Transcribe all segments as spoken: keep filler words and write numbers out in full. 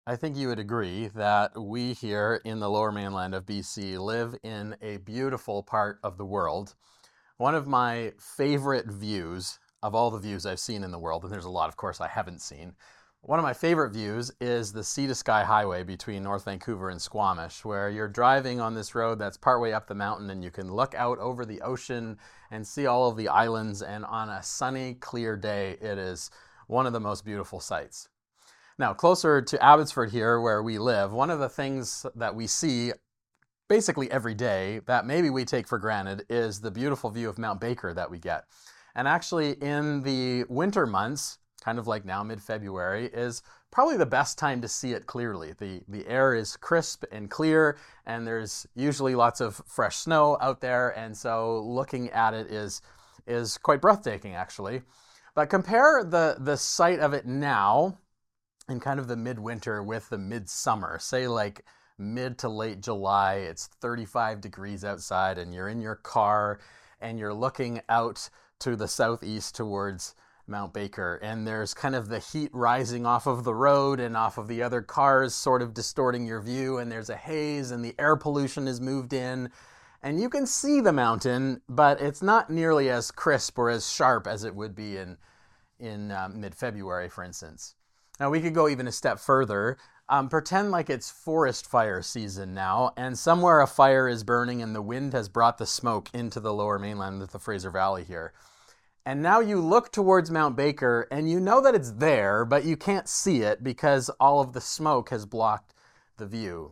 I think you would agree that we here in the lower mainland of B C live in a beautiful part of the world. One of my favorite views of all the views I've seen in the world, and there's a lot, of course, I haven't seen. One of my favorite views is the Sea to Sky Highway between North Vancouver and Squamish, where you're driving on this road that's partway up the mountain and you can look out over the ocean and see all of the islands. And on a sunny, clear day, it is one of the most beautiful sights. Now, closer to Abbotsford here, where we live, one of the things that we see basically every day that maybe we take for granted is the beautiful view of Mount Baker that we get. And actually in the winter months, kind of like now, mid-February, is probably the best time to see it clearly. The, the air is crisp and clear, and there's usually lots of fresh snow out there, and so looking at it is, is quite breathtaking, actually. But compare the, the sight of it now in kind of the midwinter with the midsummer, say like mid to late July, it's thirty-five degrees outside and you're in your car and you're looking out to the southeast towards Mount Baker, and there's kind of the heat rising off of the road and off of the other cars sort of distorting your view, and there's a haze and the air pollution has moved in, and you can see the mountain, but it's not nearly as crisp or as sharp as it would be in, in uh, mid-February, for instance. Now, we could go even a step further. Um, pretend like it's forest fire season now, and somewhere a fire is burning and the wind has brought the smoke into the lower mainland of the Fraser Valley here. And now you look towards Mount Baker and you know that it's there, but you can't see it because all of the smoke has blocked the view.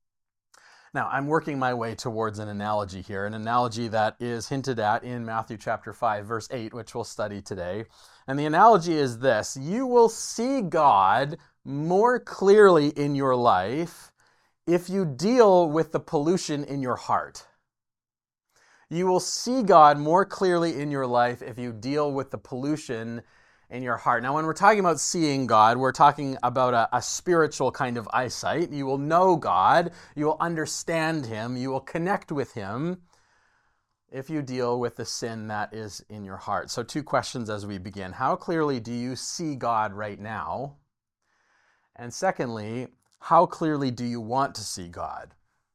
Now, I'm working my way towards an analogy here, an analogy that is hinted at in Matthew chapter five, verse eight, which we'll study today. And the analogy is this: you will see God more clearly in your life if you deal with the pollution in your heart. You will see God more clearly in your life if you deal with the pollution in your heart. Now, when we're talking about seeing God, we're talking about a, a spiritual kind of eyesight. You will know God, you will understand Him, you will connect with Him if you deal with the sin that is in your heart. So two questions as we begin. How clearly do you see God right now? And secondly, how clearly do you want to see God?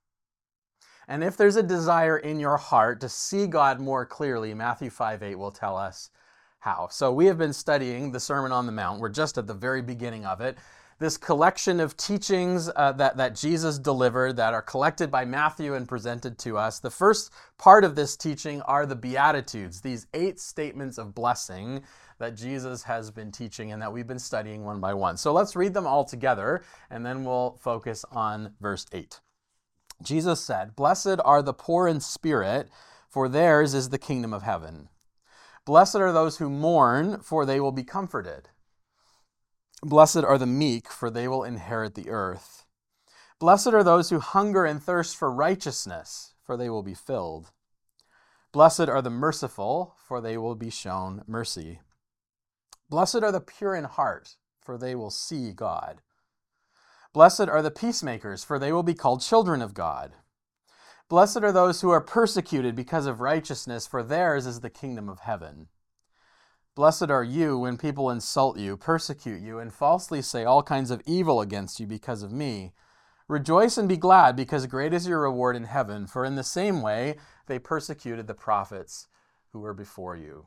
And if there's a desire in your heart to see God more clearly, Matthew five eight will tell us how. So we have been studying the Sermon on the Mount. We're just at the very beginning of it. This collection of teachings uh, that, that Jesus delivered that are collected by Matthew and presented to us. The first part of this teaching are the Beatitudes, these eight statements of blessing that Jesus has been teaching and that we've been studying one by one. So let's read them all together, and then we'll focus on verse eight. Jesus said, "Blessed are the poor in spirit, for theirs is the kingdom of heaven. Blessed are those who mourn, for they will be comforted. Blessed are the meek, for they will inherit the earth. Blessed are those who hunger and thirst for righteousness, for they will be filled. Blessed are the merciful, for they will be shown mercy. Blessed are the pure in heart, for they will see God. Blessed are the peacemakers, for they will be called children of God. Blessed are those who are persecuted because of righteousness, for theirs is the kingdom of heaven. Blessed are you when people insult you, persecute you, and falsely say all kinds of evil against you because of me. Rejoice and be glad, because great is your reward in heaven, for in the same way they persecuted the prophets who were before you."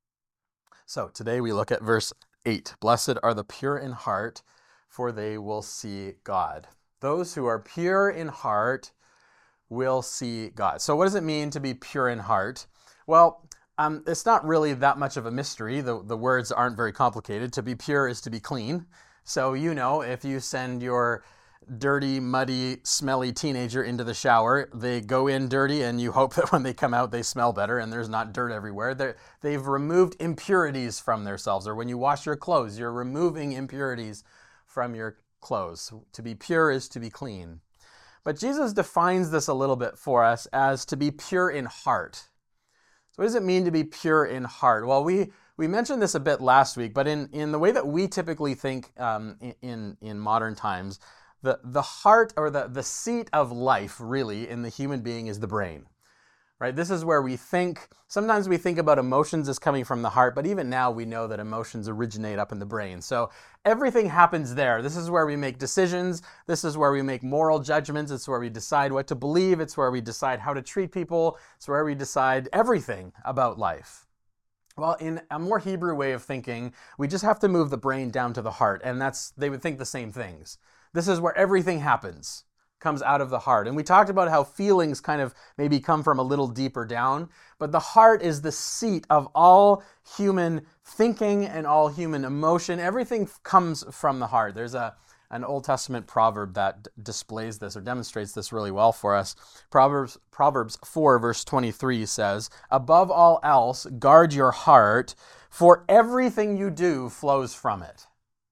So today we look at verse eight. Blessed are the pure in heart, for they will see God. Those who are pure in heart will see God. So what does it mean to be pure in heart? Well, um, it's not really that much of a mystery. The, the words aren't very complicated. To be pure is to be clean. So you know, if you send your dirty, muddy, smelly teenager into the shower, they go in dirty and you hope that when they come out they smell better and there's not dirt everywhere. They're, they've removed impurities from themselves. Or when you wash your clothes, you're removing impurities from your clothes. To be pure is to be clean. But Jesus defines this a little bit for us as to be pure in heart. So what does it mean to be pure in heart? Well, we, we mentioned this a bit last week, but in, in the way that we typically think um, in, in modern times, the, the heart or the, the seat of life really in the human being is the brain. right? This is where we think, sometimes we think about emotions as coming from the heart, but even now we know that emotions originate up in the brain. So everything happens there. This is where we make decisions. This is where we make moral judgments. It's where we decide what to believe. It's where we decide how to treat people. It's where we decide everything about life. Well, in a more Hebrew way of thinking, we just have to move the brain down to the heart, and that's, they would think the same things. This is where everything happens, comes out of the heart. And we talked about how feelings kind of maybe come from a little deeper down, but the heart is the seat of all human thinking and all human emotion. Everything comes from the heart. There's a an Old Testament proverb that d- displays this or demonstrates this really well for us. Proverbs Proverbs four verse twenty-three says, "Above all else, guard your heart, for everything you do flows from it."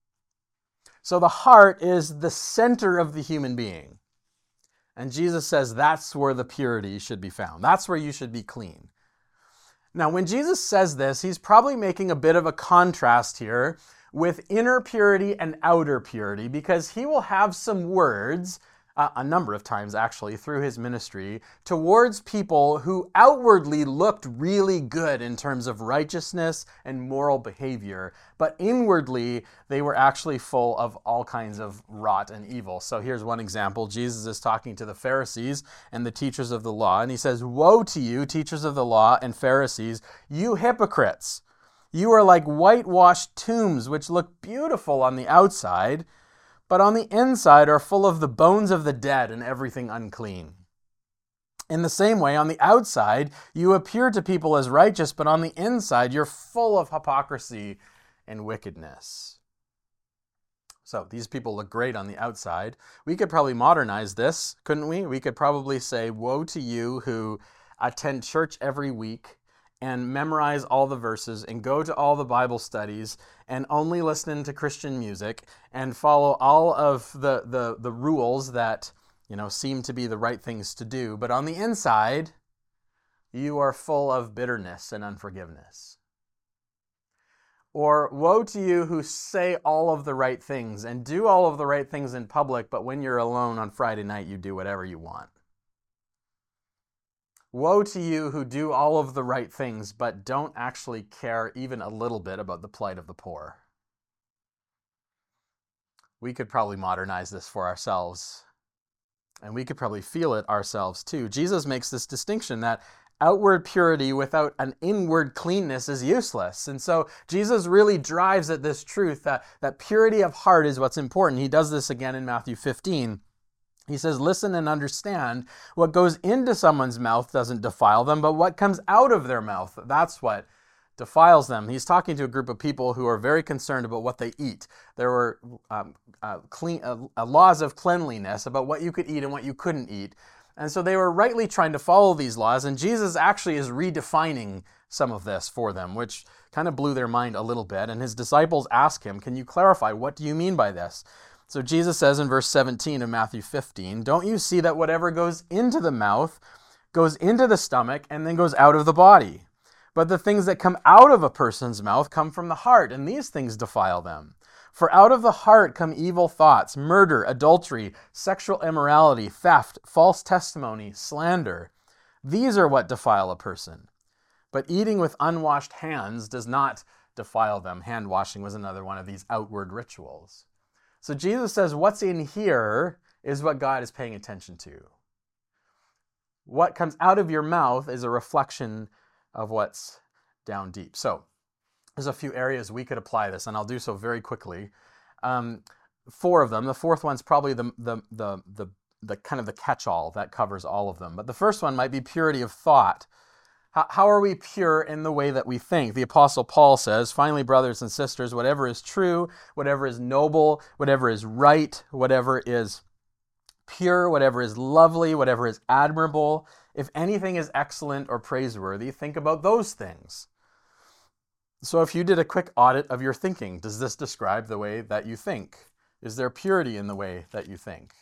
So the heart is the center of the human being. And Jesus says that's where the purity should be found. That's where you should be clean. Now, when Jesus says this, he's probably making a bit of a contrast here with inner purity and outer purity, because he will have some words, uh, a number of times actually, through his ministry, towards people who outwardly looked really good in terms of righteousness and moral behavior, but inwardly they were actually full of all kinds of rot and evil. So here's one example. Jesus is talking to the Pharisees and the teachers of the law, and he says, "Woe to you, teachers of the law and Pharisees, you hypocrites! You are like whitewashed tombs, which look beautiful on the outside, but on the inside are full of the bones of the dead and everything unclean. In the same way, on the outside, you appear to people as righteous, but on the inside, you're full of hypocrisy and wickedness." So these people look great on the outside. We could probably modernize this, couldn't we? We could probably say, "Woe to you who attend church every week and memorize all the verses and go to all the Bible studies and only listen to Christian music and follow all of the, the, the rules that, you know, seem to be the right things to do. But on the inside, you are full of bitterness and unforgiveness." Or, "Woe to you who say all of the right things and do all of the right things in public, but when you're alone on Friday night, you do whatever you want." "Woe to you who do all of the right things, but don't actually care even a little bit about the plight of the poor." We could probably modernize this for ourselves, and we could probably feel it ourselves too. Jesus makes this distinction that outward purity without an inward cleanness is useless. And so Jesus really drives at this truth that, that purity of heart is what's important. He does this again in Matthew fifteen. He says, "Listen and understand, what goes into someone's mouth doesn't defile them, but what comes out of their mouth, that's what defiles them." He's talking to a group of people who are very concerned about what they eat. There were um, uh, clean, uh, uh, laws of cleanliness about what you could eat and what you couldn't eat. And so they were rightly trying to follow these laws, and Jesus actually is redefining some of this for them, which kind of blew their mind a little bit. And his disciples ask him, "Can you clarify? What do you mean by this?" So Jesus says in verse seventeen of Matthew fifteen, "Don't you see that whatever goes into the mouth goes into the stomach and then goes out of the body? But the things that come out of a person's mouth come from the heart, and these things defile them. For out of the heart come evil thoughts, murder, adultery, sexual immorality, theft, false testimony, slander. These are what defile a person. But eating with unwashed hands does not defile them." Hand washing was another one of these outward rituals. So Jesus says what's in here is what God is paying attention to. What comes out of your mouth is a reflection of what's down deep. So there's a few areas we could apply this, and I'll do so very quickly. Um, four of them. The fourth one's probably the, the, the, the, the kind of the catch-all that covers all of them. But the first one might be purity of thought. How are we pure in the way that we think? The Apostle Paul says, "Finally, brothers and sisters, whatever is true, whatever is noble, whatever is right, whatever is pure, whatever is lovely, whatever is admirable, if anything is excellent or praiseworthy, think about those things." So if you did a quick audit of your thinking, does this describe the way that you think? Is there purity in the way that you think?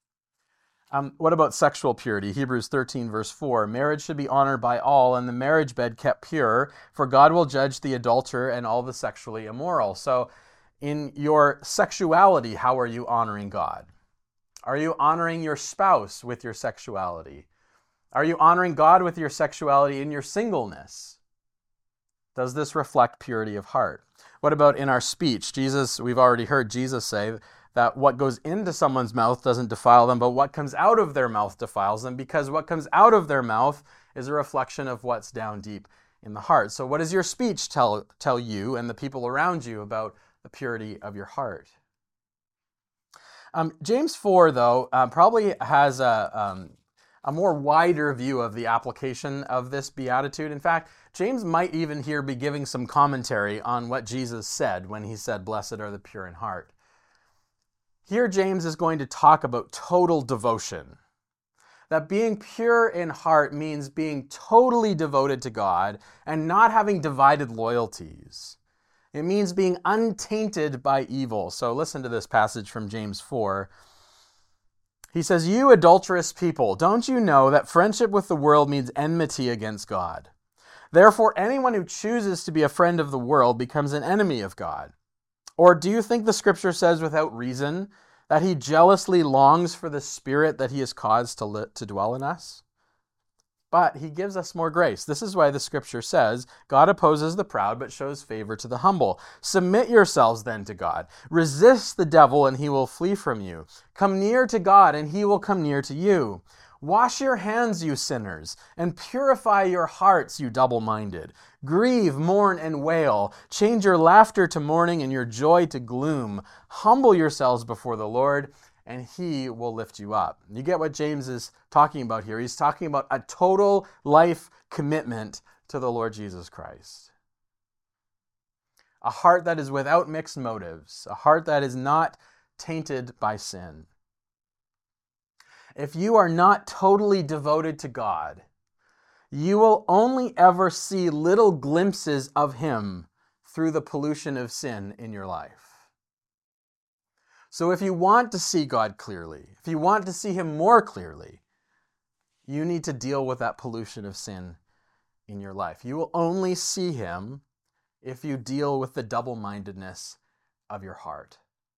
Um, what about sexual purity? Hebrews thirteen verse four, "Marriage should be honored by all, and the marriage bed kept pure, for God will judge the adulterer and all the sexually immoral." So in your sexuality, how are you honoring God? Are you honoring your spouse with your sexuality? Are you honoring God with your sexuality in your singleness? Does this reflect purity of heart? What about in our speech? Jesus, we've already heard Jesus say that what goes into someone's mouth doesn't defile them, but what comes out of their mouth defiles them, because what comes out of their mouth is a reflection of what's down deep in the heart. So what does your speech tell, tell you and the people around you about the purity of your heart? Um, James four, though, uh, probably has a, um, a more wider view of the application of this beatitude. In fact, James might even here be giving some commentary on what Jesus said when he said, "Blessed are the pure in heart." Here, James is going to talk about total devotion. That being pure in heart means being totally devoted to God and not having divided loyalties. It means being untainted by evil. So listen to this passage from James four. He says, "You adulterous people, don't you know that friendship with the world means enmity against God? Therefore, anyone who chooses to be a friend of the world becomes an enemy of God. Or do you think the scripture says without reason that he jealously longs for the Spirit that he has caused to, li- to dwell in us? But he gives us more grace. This is why the scripture says, God opposes the proud, but shows favor to the humble. Submit yourselves then to God. Resist the devil, and he will flee from you. Come near to God, and he will come near to you. Wash your hands, you sinners, and purify your hearts, you double-minded. Grieve, mourn, and wail. Change your laughter to mourning and your joy to gloom. Humble yourselves before the Lord, and he will lift you up." You get what James is talking about here. He's talking about a total life commitment to the Lord Jesus Christ. A heart that is without mixed motives. A heart that is not tainted by sin. If you are not totally devoted to God, you will only ever see little glimpses of him through the pollution of sin in your life. So if you want to see God clearly, if you want to see him more clearly, you need to deal with that pollution of sin in your life. You will only see him if you deal with the double-mindedness of your heart.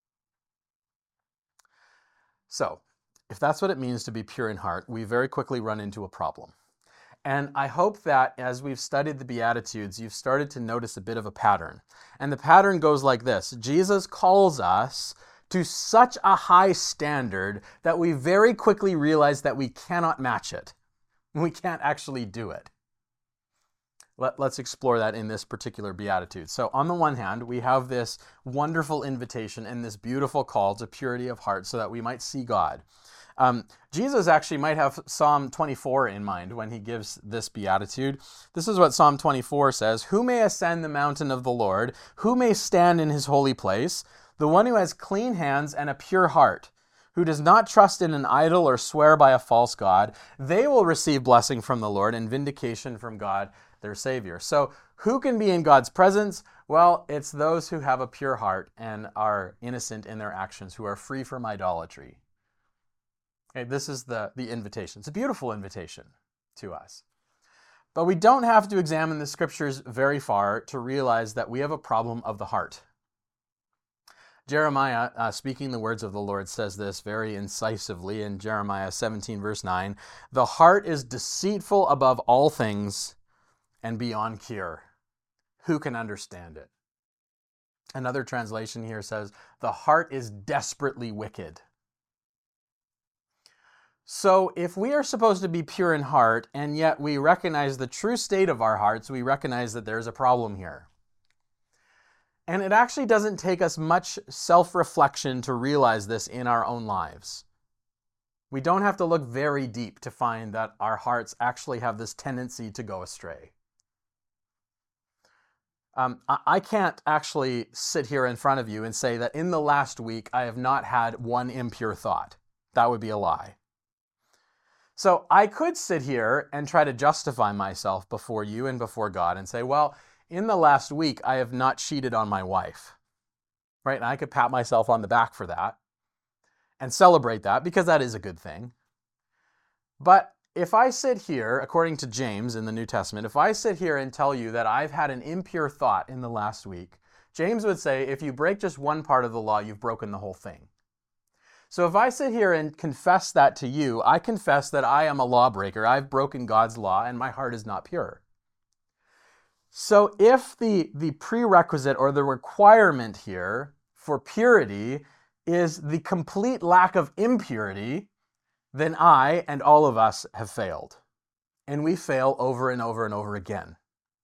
So, if that's what it means to be pure in heart, we very quickly run into a problem. And I hope that as we've studied the Beatitudes, you've started to notice a bit of a pattern. And the pattern goes like this. Jesus calls us to such a high standard that we very quickly realize that we cannot match it. We can't actually do it. Let, let's explore that in this particular beatitude. So on the one hand, we have this wonderful invitation and this beautiful call to purity of heart so that we might see God. Um, Jesus actually might have Psalm twenty-four in mind when he gives this beatitude. This is what Psalm twenty-four says: "Who may ascend the mountain of the Lord? Who may stand in his holy place? The one who has clean hands and a pure heart, who does not trust in an idol or swear by a false god. They will receive blessing from the Lord and vindication from God, their Savior." So who can be in God's presence? Well, it's those who have a pure heart and are innocent in their actions, who are free from idolatry. Okay, this is the, the invitation. It's a beautiful invitation to us. But we don't have to examine the scriptures very far to realize that we have a problem of the heart. Jeremiah, uh, speaking the words of the Lord, says this very incisively in Jeremiah seventeen, verse nine. "The heart is deceitful above all things and beyond cure. Who can understand it?" Another translation here says, "The heart is desperately wicked." So if we are supposed to be pure in heart, and yet we recognize the true state of our hearts, we recognize that there's a problem here. And it actually doesn't take us much self-reflection to realize this in our own lives. We don't have to look very deep to find that our hearts actually have this tendency to go astray. Um, I can't actually sit here in front of you and say that in the last week I have not had one impure thought. That would be a lie. So I could sit here and try to justify myself before you and before God and say, well, in the last week, I have not cheated on my wife, right? And I could pat myself on the back for that and celebrate that because that is a good thing. But if I sit here, according to James in the New Testament, if I sit here and tell you that I've had an impure thought in the last week, James would say, if you break just one part of the law, you've broken the whole thing. So if I sit here and confess that to you, I confess that I am a lawbreaker. I've broken God's law and my heart is not pure. So if the, the prerequisite or the requirement here for purity is the complete lack of impurity, then I and all of us have failed. And we fail over and over and over again.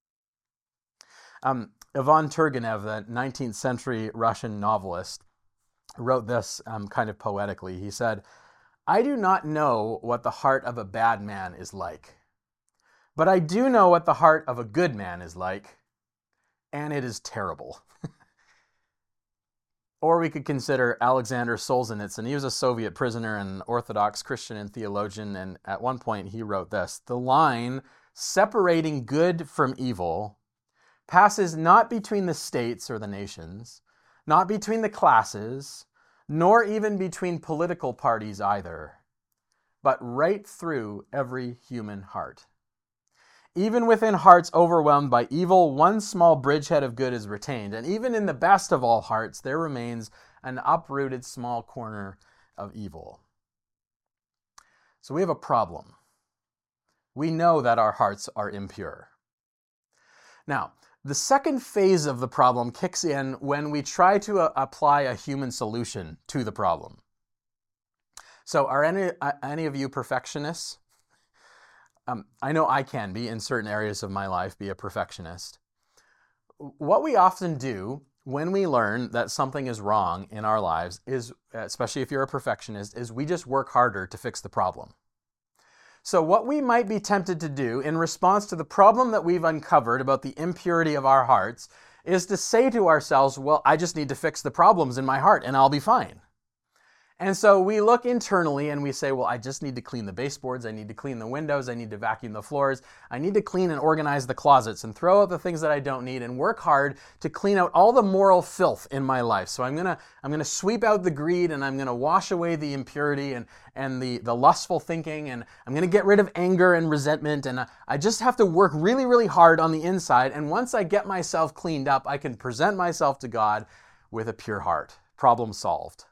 Um, Ivan Turgenev, the nineteenth century Russian novelist, wrote this um, kind of poetically. He said, "I do not know what the heart of a bad man is like, but I do know what the heart of a good man is like, and it is terrible." Or we could consider Alexander Solzhenitsyn. He was a Soviet prisoner and Orthodox Christian and theologian, and at one point he wrote this: "The line separating good from evil passes not between the states or the nations, not between the classes, nor even between political parties either, but right through every human heart. Even within hearts overwhelmed by evil, one small bridgehead of good is retained, and even in the best of all hearts, there remains an uprooted small corner of evil." So we have a problem. We know that our hearts are impure. Now, the second phase of the problem kicks in when we try to uh, apply a human solution to the problem. So are any, uh, any of you perfectionists? Um, I know I can be, in certain areas of my life, be a perfectionist. What we often do when we learn that something is wrong in our lives is, especially if you're a perfectionist, is we just work harder to fix the problem. So what we might be tempted to do in response to the problem that we've uncovered about the impurity of our hearts is to say to ourselves, well, I just need to fix the problems in my heart and I'll be fine. And so we look internally and we say, well, I just need to clean the baseboards, I need to clean the windows, I need to vacuum the floors, I need to clean and organize the closets and throw out the things that I don't need and work hard to clean out all the moral filth in my life. So I'm gonna I'm gonna sweep out the greed, and I'm gonna wash away the impurity and, and the, the lustful thinking, and I'm gonna get rid of anger and resentment, and I just have to work really, really hard on the inside, and once I get myself cleaned up, I can present myself to God with a pure heart. Problem solved.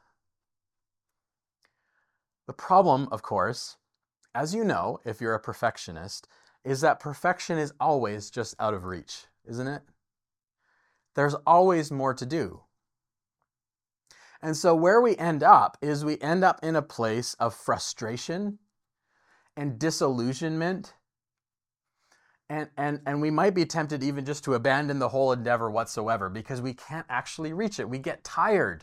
The problem, of course, as you know, if you're a perfectionist, is that perfection is always just out of reach, isn't it? There's always more to do. And so where we end up is we end up in a place of frustration and disillusionment, and, and, and we might be tempted even just to abandon the whole endeavor whatsoever because we can't actually reach it. We get tired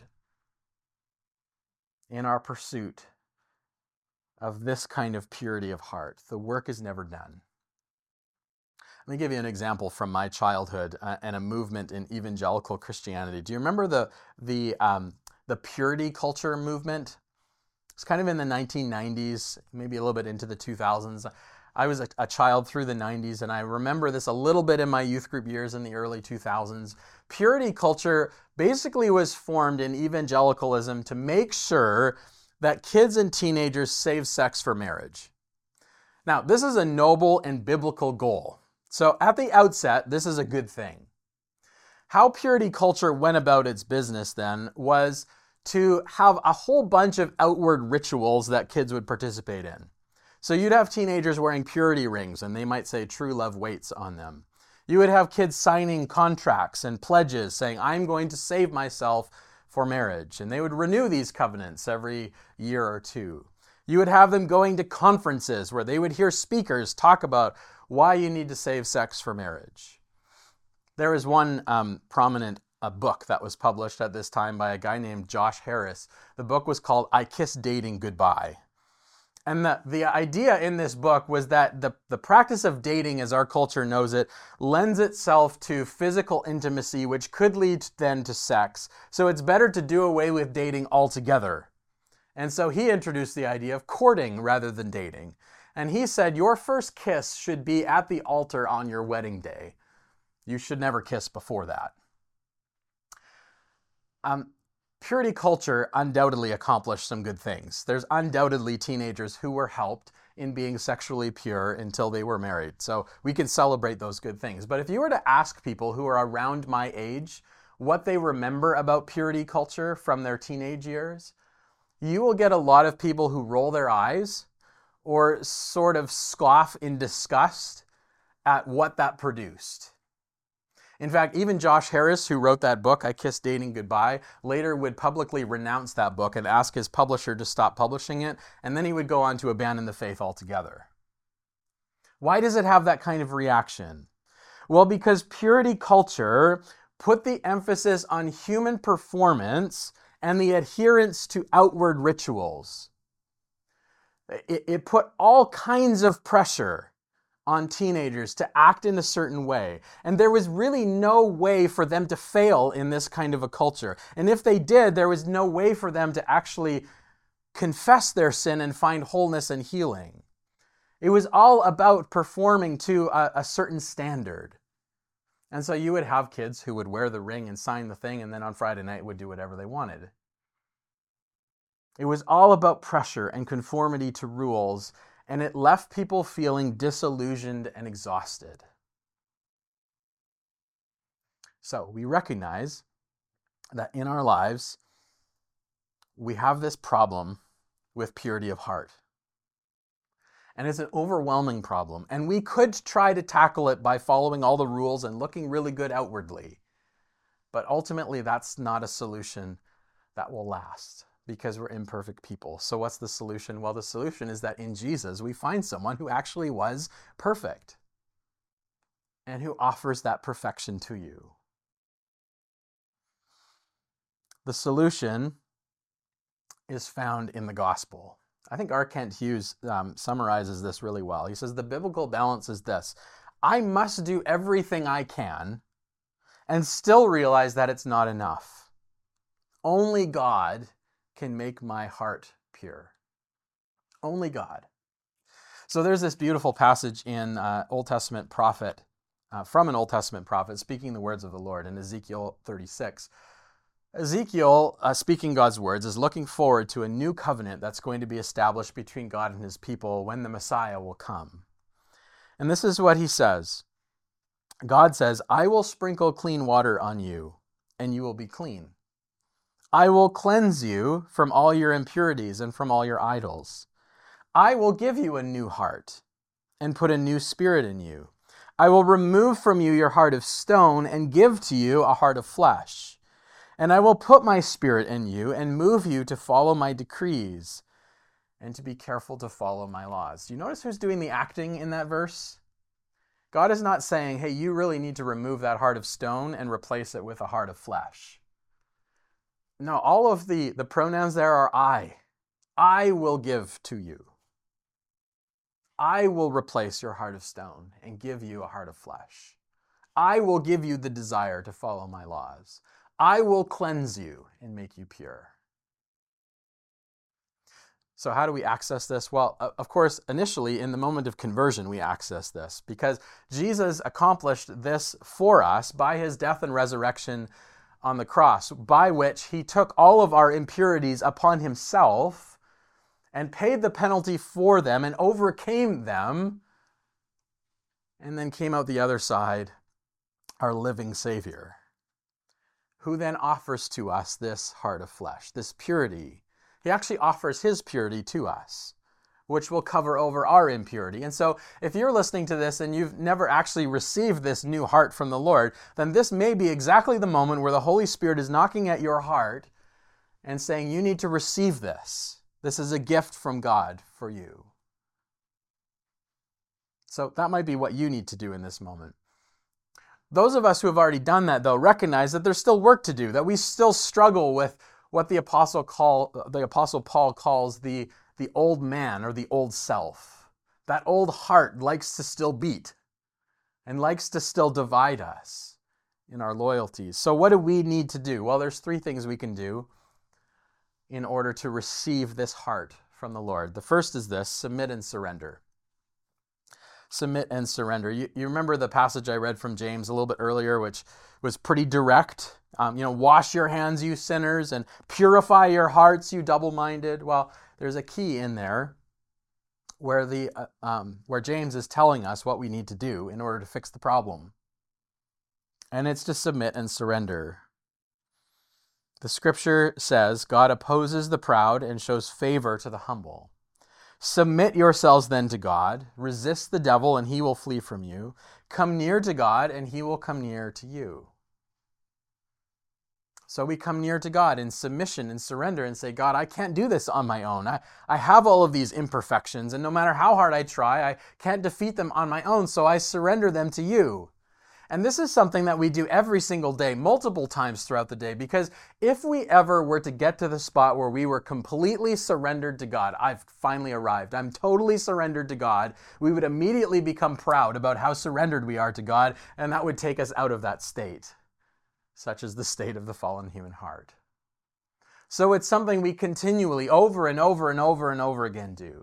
in our pursuit of this kind of purity of heart. The work is never done. Let me give you an example from my childhood uh, and a movement in evangelical Christianity. Do you remember the the um, the purity culture movement? It's kind of in the nineteen nineties, maybe a little bit into the two thousands. I was a, a child through the nineties, and I remember this a little bit in my youth group years in the early two thousands. Purity culture basically was formed in evangelicalism to make sure that kids and teenagers save sex for marriage. Now, this is a noble and biblical goal. So at the outset, this is a good thing. How purity culture went about its business then was to have a whole bunch of outward rituals that kids would participate in. So you'd have teenagers wearing purity rings, and they might say true love waits on them. You would have kids signing contracts and pledges saying, I'm going to save myself for marriage, and they would renew these covenants every year or two. You would have them going to conferences where they would hear speakers talk about why you need to save sex for marriage. There is one um, prominent uh, book that was published at this time by a guy named Josh Harris. The book was called I Kiss Dating Goodbye. And the, the idea in this book was that the, the practice of dating, as our culture knows it, lends itself to physical intimacy, which could lead then to sex. So it's better to do away with dating altogether. And so he introduced the idea of courting rather than dating. And he said, your first kiss should be at the altar on your wedding day. You should never kiss before that. Um, Purity culture undoubtedly accomplished some good things. There's undoubtedly teenagers who were helped in being sexually pure until they were married. So we can celebrate those good things. But if you were to ask people who are around my age what they remember about purity culture from their teenage years, you will get a lot of people who roll their eyes or sort of scoff in disgust at what that produced. In fact, even Josh Harris, who wrote that book, I Kissed Dating Goodbye, later would publicly renounce that book and ask his publisher to stop publishing it, and then he would go on to abandon the faith altogether. Why does it have that kind of reaction? Well, because purity culture put the emphasis on human performance and the adherence to outward rituals. It, it put all kinds of pressure on teenagers to act in a certain way. And there was really no way for them to fail in this kind of a culture. And if they did, there was no way for them to actually confess their sin and find wholeness and healing. It was all about performing to a, a certain standard. And so you would have kids who would wear the ring and sign the thing, and then on Friday night would do whatever they wanted. It was all about pressure and conformity to rules, and it left people feeling disillusioned and exhausted. So we recognize that in our lives, we have this problem with purity of heart. And it's an overwhelming problem. And we could try to tackle it by following all the rules and looking really good outwardly. But ultimately, that's not a solution that will last, because we're imperfect people. So what's the solution? Well, the solution is that in Jesus, we find someone who actually was perfect and who offers that perfection to you. The solution is found in the gospel. I think R. Kent Hughes um, summarizes this really well. He says, the biblical balance is this: I must do everything I can and still realize that it's not enough. Only God can make my heart pure. Only God. So there's this beautiful passage in uh, Old Testament prophet, uh, from an Old Testament prophet, speaking the words of the Lord in Ezekiel thirty-six. Ezekiel, uh, speaking God's words, is looking forward to a new covenant that's going to be established between God and his people when the Messiah will come. And this is what he says. God says, I will sprinkle clean water on you, and you will be clean. I will cleanse you from all your impurities and from all your idols. I will give you a new heart and put a new spirit in you. I will remove from you your heart of stone and give to you a heart of flesh. And I will put my spirit in you and move you to follow my decrees and to be careful to follow my laws. Do you notice who's doing the acting in that verse? God is not saying, hey, you really need to remove that heart of stone and replace it with a heart of flesh. No, all of the, the pronouns there are I. I will give to you. I will replace your heart of stone and give you a heart of flesh. I will give you the desire to follow my laws. I will cleanse you and make you pure. So how do we access this? Well, of course, initially in the moment of conversion, we access this because Jesus accomplished this for us by his death and resurrection on the cross, by which he took all of our impurities upon himself and paid the penalty for them and overcame them, and then came out the other side, our living Savior, who then offers to us this heart of flesh, this purity. He actually offers his purity to us, which will cover over our impurity. And so if you're listening to this and you've never actually received this new heart from the Lord, then this may be exactly the moment where the Holy Spirit is knocking at your heart and saying, you need to receive this. This is a gift from God for you. So that might be what you need to do in this moment. Those of us who have already done that, though, recognize that there's still work to do, that we still struggle with what the Apostle, call, the Apostle Paul calls the, the old man or the old self. That old heart likes to still beat and likes to still divide us in our loyalties. So what do we need to do? Well, there's three things we can do in order to receive this heart from the Lord. The first is this: submit and surrender. Submit and surrender. You, you remember the passage I read from James a little bit earlier, which was pretty direct. Um, you know, wash your hands, you sinners, and purify your hearts, you double-minded. Well, there's a key in there where the uh, um, where James is telling us what we need to do in order to fix the problem. And it's to submit and surrender. The scripture says, God opposes the proud and shows favor to the humble. Submit yourselves then to God. Resist the devil and he will flee from you. Come near to God and he will come near to you. So we come near to God in submission and surrender and say, God, I can't do this on my own. I, I have all of these imperfections, and no matter how hard I try, I can't defeat them on my own, so I surrender them to you. And this is something that we do every single day, multiple times throughout the day, because if we ever were to get to the spot where we were completely surrendered to God, I've finally arrived, I'm totally surrendered to God, we would immediately become proud about how surrendered we are to God, and that would take us out of that state. Such is the state of the fallen human heart. So it's something we continually, over and over and over and over again do.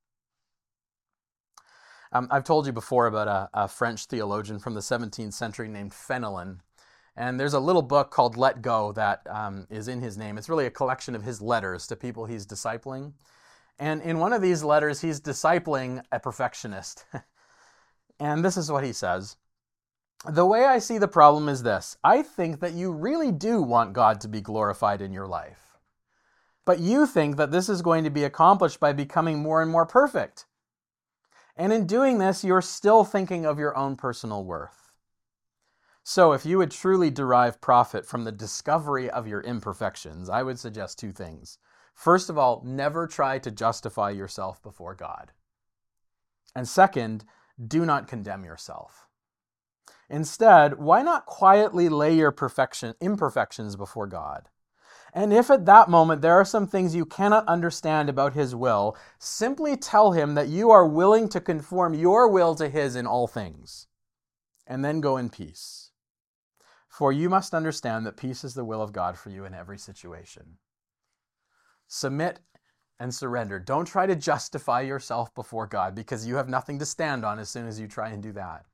Um, I've told you before about a, a French theologian from the seventeenth century named Fenelon. And there's a little book called Let Go that um, is in his name. It's really a collection of his letters to people he's discipling. And in one of these letters, he's discipling a perfectionist. And this is what he says. The way I see the problem is this. I think that you really do want God to be glorified in your life. But you think that this is going to be accomplished by becoming more and more perfect. And in doing this, you're still thinking of your own personal worth. So if you would truly derive profit from the discovery of your imperfections, I would suggest two things. First of all, never try to justify yourself before God. And second, do not condemn yourself. Instead, why not quietly lay your perfection, imperfections before God? And if at that moment there are some things you cannot understand about His will, simply tell Him that you are willing to conform your will to His in all things. And then go in peace. For you must understand that peace is the will of God for you in every situation. Submit and surrender. Don't try to justify yourself before God, because you have nothing to stand on as soon as you try and do that.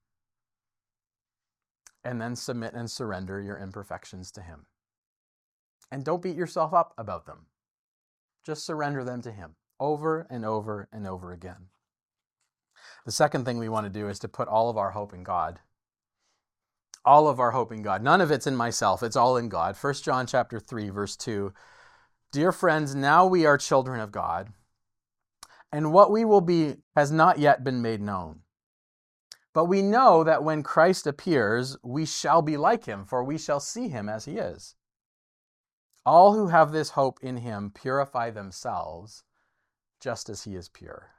And then submit and surrender your imperfections to Him. And don't beat yourself up about them. Just surrender them to Him over and over and over again. The second thing we want to do is to put all of our hope in God. All of our hope in God. None of it's in myself. It's all in God. First John chapter three, verse two. Dear friends, now we are children of God, and what we will be has not yet been made known. But we know that when Christ appears, we shall be like Him, for we shall see Him as He is. All who have this hope in Him purify themselves, just as He is pure.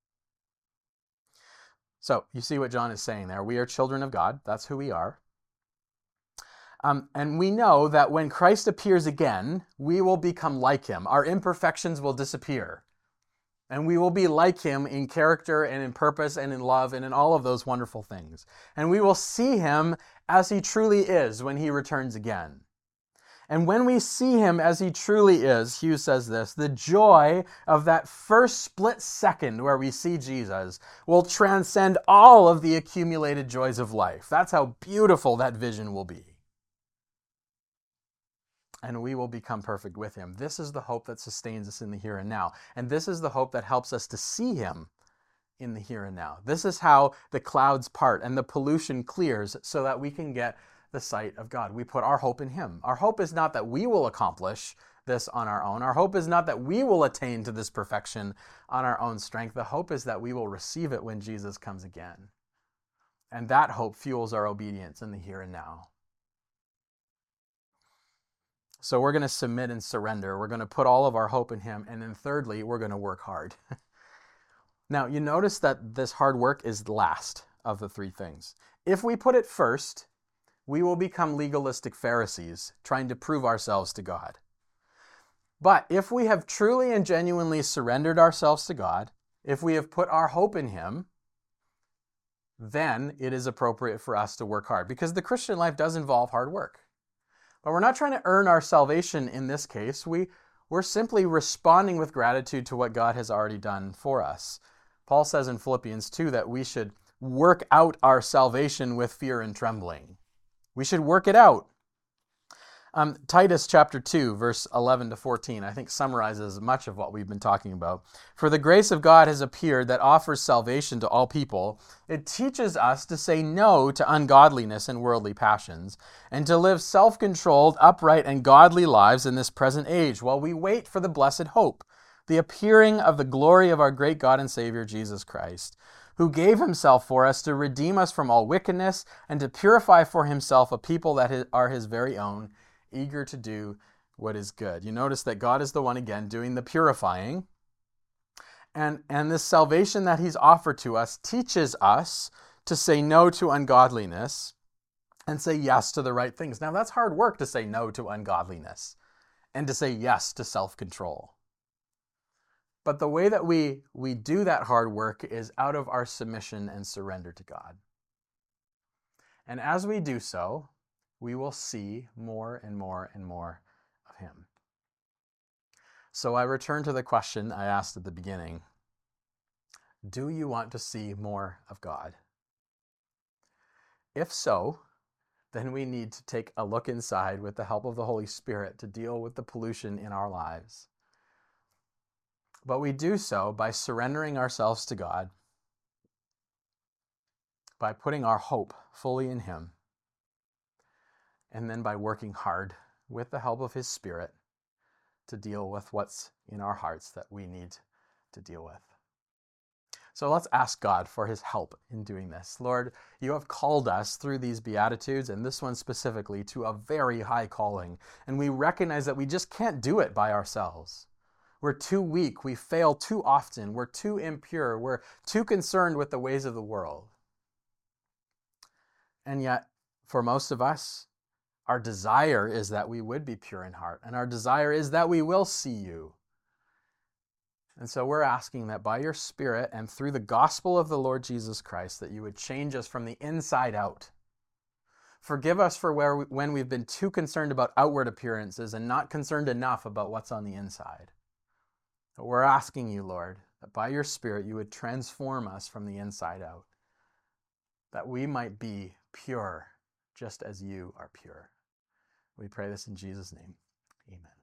So, you see what John is saying there. We are children of God. That's who we are. Um, and we know that when Christ appears again, we will become like Him. Our imperfections will disappear. And we will be like Him in character and in purpose and in love and in all of those wonderful things. And we will see Him as He truly is when He returns again. And when we see Him as He truly is, Hughes says this, the joy of that first split second where we see Jesus will transcend all of the accumulated joys of life. That's how beautiful that vision will be. And we will become perfect with Him. This is the hope that sustains us in the here and now. And this is the hope that helps us to see Him in the here and now. This is how the clouds part and the pollution clears so that we can get the sight of God. We put our hope in Him. Our hope is not that we will accomplish this on our own. Our hope is not that we will attain to this perfection on our own strength. The hope is that we will receive it when Jesus comes again. And that hope fuels our obedience in the here and now. So we're going to submit and surrender. We're going to put all of our hope in Him. And then thirdly, we're going to work hard. Now, you notice that this hard work is last of the three things. If we put it first, we will become legalistic Pharisees, trying to prove ourselves to God. But if we have truly and genuinely surrendered ourselves to God, if we have put our hope in Him, then it is appropriate for us to work hard. Because the Christian life does involve hard work. But we're not trying to earn our salvation in this case. We, we're simply responding with gratitude to what God has already done for us. Paul says in Philippians two that we should work out our salvation with fear and trembling. We should work it out. Um, Titus chapter two, verse eleven to fourteen, I think summarizes much of what we've been talking about. For the grace of God has appeared that offers salvation to all people. It teaches us to say no to ungodliness and worldly passions, and to live self-controlled, upright, and godly lives in this present age, while we wait for the blessed hope, the appearing of the glory of our great God and Savior, Jesus Christ, who gave himself for us to redeem us from all wickedness and to purify for himself a people that are his very own, eager to do what is good. You notice that God is the one, again, doing the purifying. And, and this salvation that he's offered to us teaches us to say no to ungodliness and say yes to the right things. Now, that's hard work to say no to ungodliness and to say yes to self-control. But the way that we, we do that hard work is out of our submission and surrender to God. And as we do so, we will see more and more and more of him. So I return to the question I asked at the beginning. Do you want to see more of God? If so, then we need to take a look inside with the help of the Holy Spirit to deal with the pollution in our lives. But we do so by surrendering ourselves to God, by putting our hope fully in him, and then by working hard with the help of his Spirit to deal with what's in our hearts that we need to deal with. So let's ask God for his help in doing this. Lord, you have called us through these Beatitudes, and this one specifically, to a very high calling. And we recognize that we just can't do it by ourselves. We're too weak. We fail too often. We're too impure. We're too concerned with the ways of the world. And yet, for most of us, our desire is that we would be pure in heart, and our desire is that we will see you. And so we're asking that by your Spirit and through the gospel of the Lord Jesus Christ, that you would change us from the inside out. Forgive us for where we, when we've been too concerned about outward appearances and not concerned enough about what's on the inside. But we're asking you, Lord, that by your Spirit you would transform us from the inside out, that we might be pure just as you are pure. We pray this in Jesus' name. Amen.